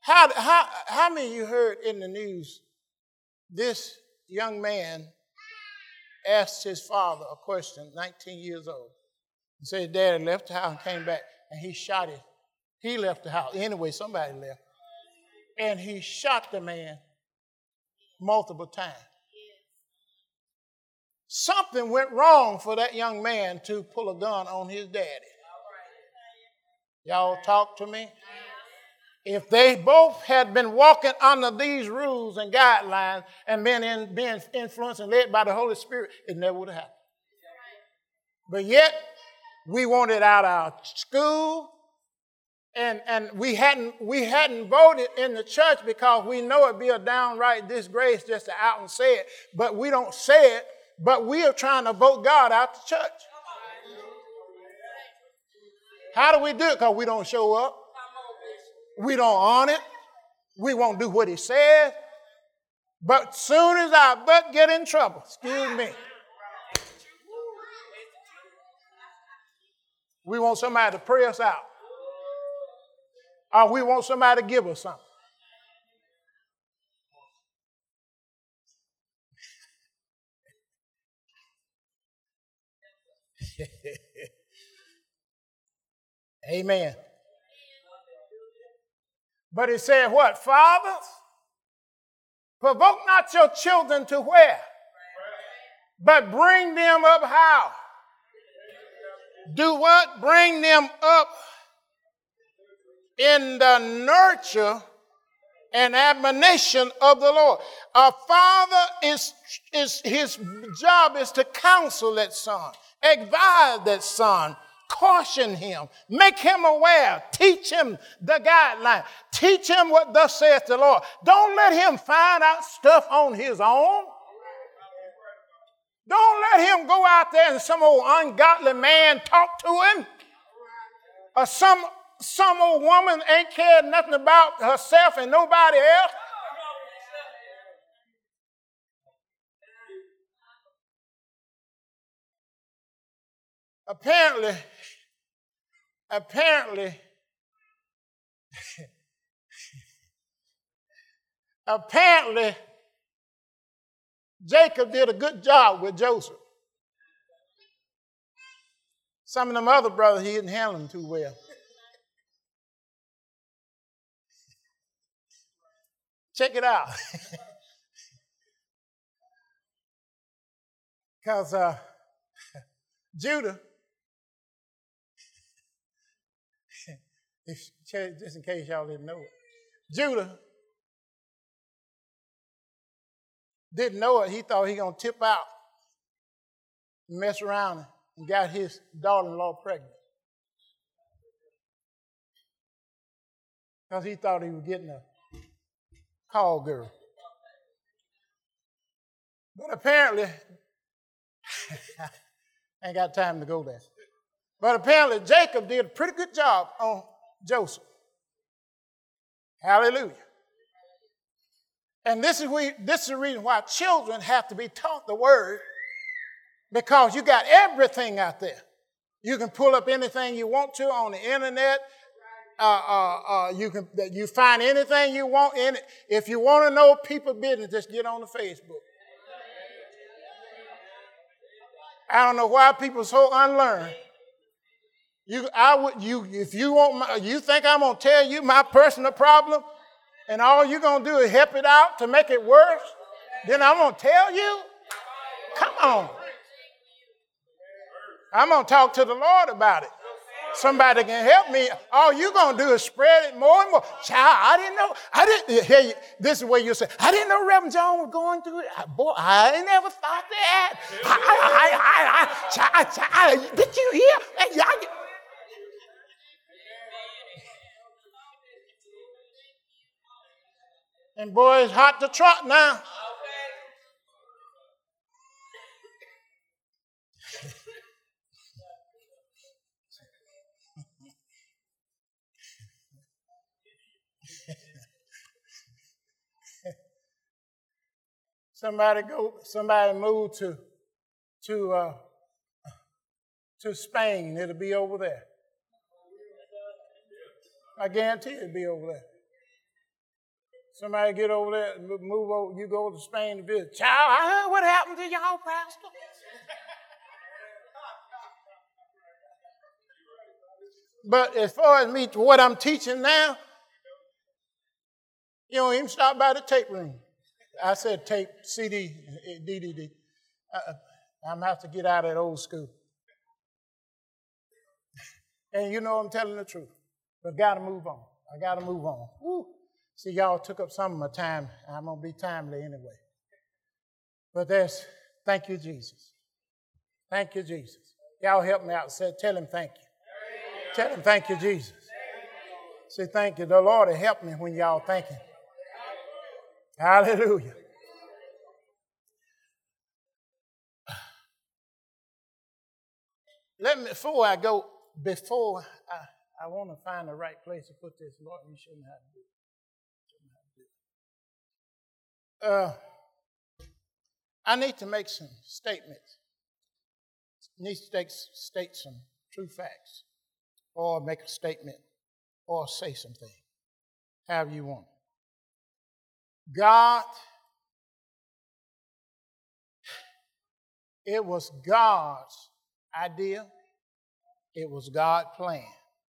How many of you heard in the news this young man asked his father a question, 19 years old. He said his daddy left the house and came back, and he shot him. He left the house. Anyway, somebody left. And he shot the man multiple times. Something went wrong for that young man to pull a gun on his daddy. Y'all talk to me? If they both had been walking under these rules and guidelines and been influenced and led by the Holy Spirit, it never would have happened. But yet, we wanted out our school, and we hadn't voted in the church because we know it'd be a downright disgrace just to out and say it. But we don't say it, but we are trying to vote God out the church. How do we do it? Because we don't show up. We don't honor it. We won't do what he says. But soon as our butt get in trouble, excuse me, we want somebody to pray us out. Or we want somebody to give us something. Amen. But it said what? Fathers, provoke not your children to where? But bring them up how? Do what? Bring them up in the nurture and admonition of the Lord. A father is his job is to counsel that son, advise that son, caution him, make him aware, teach him the guideline, teach him what thus saith the Lord. Don't let him find out stuff on his own. Don't let him go out there and some old ungodly man talk to him. Or some old woman ain't cared nothing about herself and nobody else. Apparently, Jacob did a good job with Joseph. Some of them other brothers, he didn't handle them too well. Check it out. Because Judah, just in case y'all didn't know it, Judah didn't know it. He thought he going to tip out and mess around and got his daughter-in-law pregnant. Because he thought he was getting a call girl. But apparently, I ain't got time to go there. But apparently Jacob did a pretty good job on Joseph. Hallelujah. And this is the reason why children have to be taught the word, because you got everything out there. You can pull up anything you want to on the internet. You find anything you want in it. If you want to know people's business, just get on the Facebook. I don't know why people are so unlearned. If you think I'm gonna tell you my personal problem, and all you're gonna do is help it out to make it worse, then I'm gonna tell you. Come on. I'm gonna talk to the Lord about it. Somebody can help me. All you're going to do is spread it more and more. Child, I didn't know. Hear you, this is where you say, I didn't know Reverend John was going through it. Boy, I ain't never thought that. Child, did you hear? And boy, it's hot to trot now. Somebody move to Spain. It'll be over there. I guarantee it'll be over there. Somebody get over there, move over, you go to Spain to visit. Child, I heard what happened to y'all, Pastor. But as far as me, what I'm teaching now, you don't even stop by the tape room. I said tape, CD, DVD. I'm going to have to get out of that old school. And you know I'm telling the truth. But got to move on. I got to move on. Woo. See, y'all took up some of my time. I'm going to be timely anyway. But thank you, Jesus. Thank you, Jesus. Y'all help me out. Tell him thank you. Tell him thank you, Jesus. Say thank you. The Lord will help me when y'all thank him. Hallelujah. Before I go, I want to find the right place to put this. Lord, you show me how to do it. I need to make some statements. I need to state some true facts, or make a statement, or say something, however you want. God, it was God's idea. It was God's plan.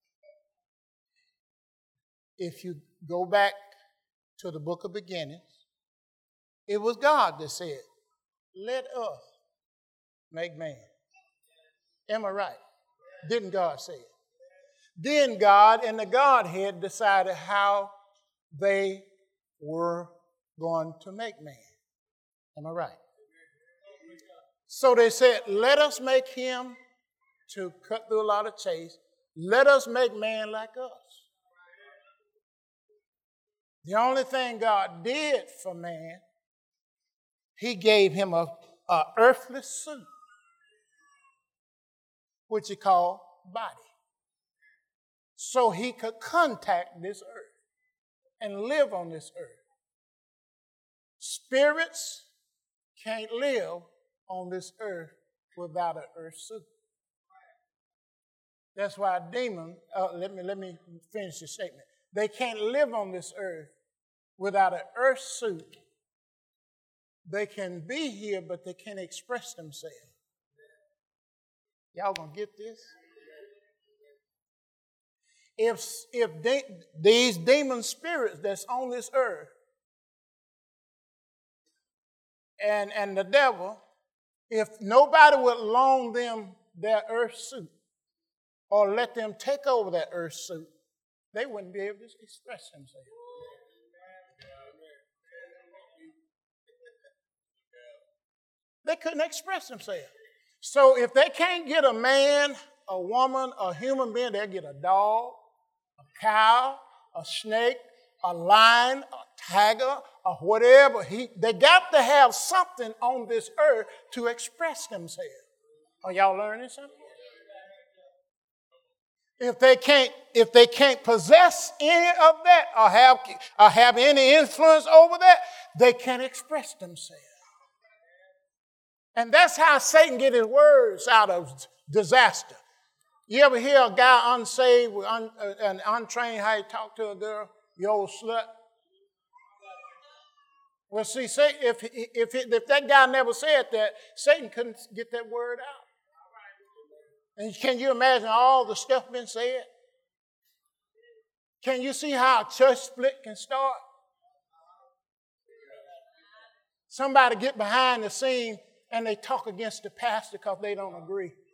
If you go back to the book of beginnings, it was God that said, let us make man. Am I right? Didn't God say it? Then God and the Godhead decided how they were going to make man. Am I right? So they said, let us make him, to cut through a lot of chase, let us make man like us. The only thing God did for man, he gave him a earthly suit, which he called body, so he could contact this earth and live on this earth. Spirits can't live on this earth without an earth suit. That's why demons, let me finish the statement. They can't live on this earth without an earth suit. They can be here, but they can't express themselves. Y'all gonna get this? If these demon spirits that's on this earth and the devil, if nobody would loan them their earth suit or let them take over that earth suit, they wouldn't be able to express themselves. They couldn't express themselves. So if they can't get a man, a woman, a human being, they'll get a dog, a cow, a snake, a lion, a tiger, or whatever. They got to have something on this earth to express themselves. Are y'all learning something? If they can't possess any of that or have any influence over that, they can't express themselves. And that's how Satan gets his words out of disaster. You ever hear a guy unsaved and untrained how he talk to a girl, you old slut? Well, see, if that guy never said that, Satan couldn't get that word out. And can you imagine all the stuff been said? Can you see how a church split can start? Somebody get behind the scene and they talk against the pastor because they don't agree.